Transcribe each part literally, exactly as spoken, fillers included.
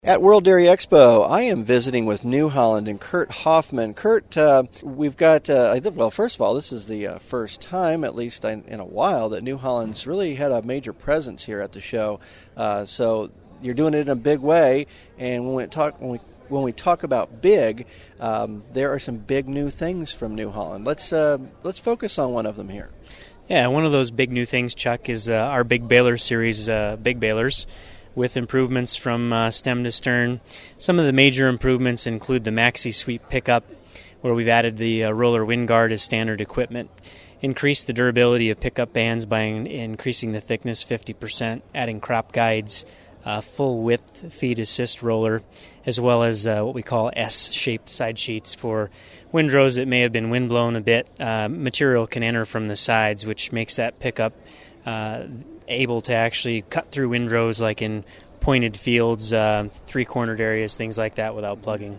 At World Dairy Expo, I am visiting with New Holland and Kurt Hoffman. Kurt, uh, we've got, uh, well, first of all, this is the uh, first time, at least in, in a while, that New Holland's really had a major presence here at the show. Uh, so you're doing it in a big way, and when we talk, when we, when we talk about big, um, there are some big new things from New Holland. Let's uh, let's focus on one of them here. Yeah, one of those big new things, Chuck, is uh, our Big Baler series, uh, Big Balers, with improvements from uh, stem to stern. Some of the major improvements include the Maxi Sweep pickup, where we've added the uh, roller wind guard as standard equipment, increased the durability of pickup bands by in- increasing the thickness fifty percent, adding crop guides, uh, full width feed assist roller, as well as uh, what we call S-shaped side sheets for windrows that may have been windblown a bit. Uh, material can enter from the sides, which makes that pickup uh, able to actually cut through windrows like in pointed fields, uh, three-cornered areas, things like that without plugging.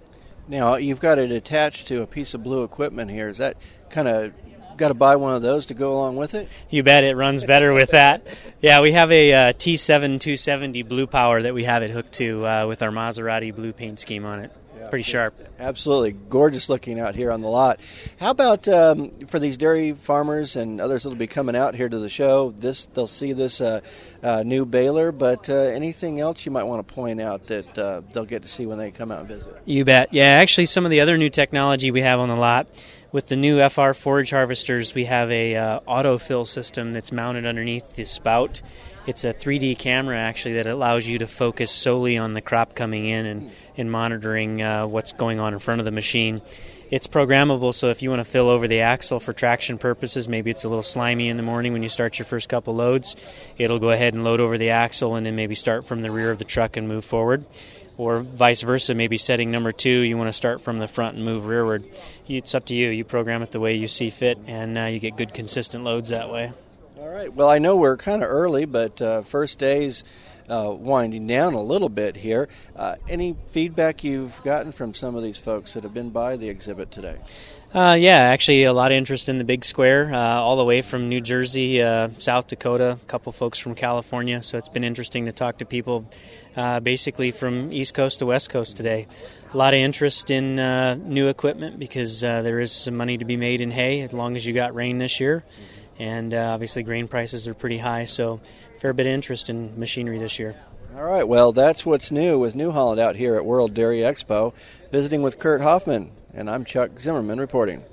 Now, you've got it attached to a piece of blue equipment here. Is that kind of got to buy one of those to go along with it? You bet, it runs better with that. Yeah, we have a uh, T seven two seventy Blue Power that we have it hooked to uh, with our Maserati blue paint scheme on it. Yeah, pretty sharp. Absolutely. Gorgeous looking out here on the lot. How about um, for these dairy farmers and others that will be coming out here to the show, this they'll see this uh, uh, new baler, but uh, anything else you might want to point out that uh, they'll get to see when they come out and visit? You bet. Yeah, actually some of the other new technology we have on the lot, with the new F R forage harvesters, we have a uh, autofill system that's mounted underneath the spout. It's a three D camera, actually, that allows you to focus solely on the crop coming in and, and monitoring uh, what's going on in front of the machine. It's programmable, so if you want to fill over the axle for traction purposes, maybe it's a little slimy in the morning when you start your first couple loads, it'll go ahead and load over the axle and then maybe start from the rear of the truck and move forward. Or vice versa, maybe setting number two, you want to start from the front and move rearward. It's up to you. You program it the way you see fit, and uh, you get good, consistent loads that way. All right. Well, I know we're kind of early, but uh, first day's uh, winding down a little bit here. Uh, any feedback you've gotten from some of these folks that have been by the exhibit today? Uh, yeah, actually a lot of interest in the big square, uh, all the way from New Jersey, uh, South Dakota, a couple folks from California, so it's been interesting to talk to people uh, basically from East Coast to West Coast today. A lot of interest in uh, new equipment because uh, there is some money to be made in hay as long as you got rain this year. And uh, obviously grain prices are pretty high, so a fair bit of interest in machinery this year. All right, well, that's what's new with New Holland out here at World Dairy Expo. Visiting with Kurt Hoffman, and I'm Chuck Zimmerman reporting.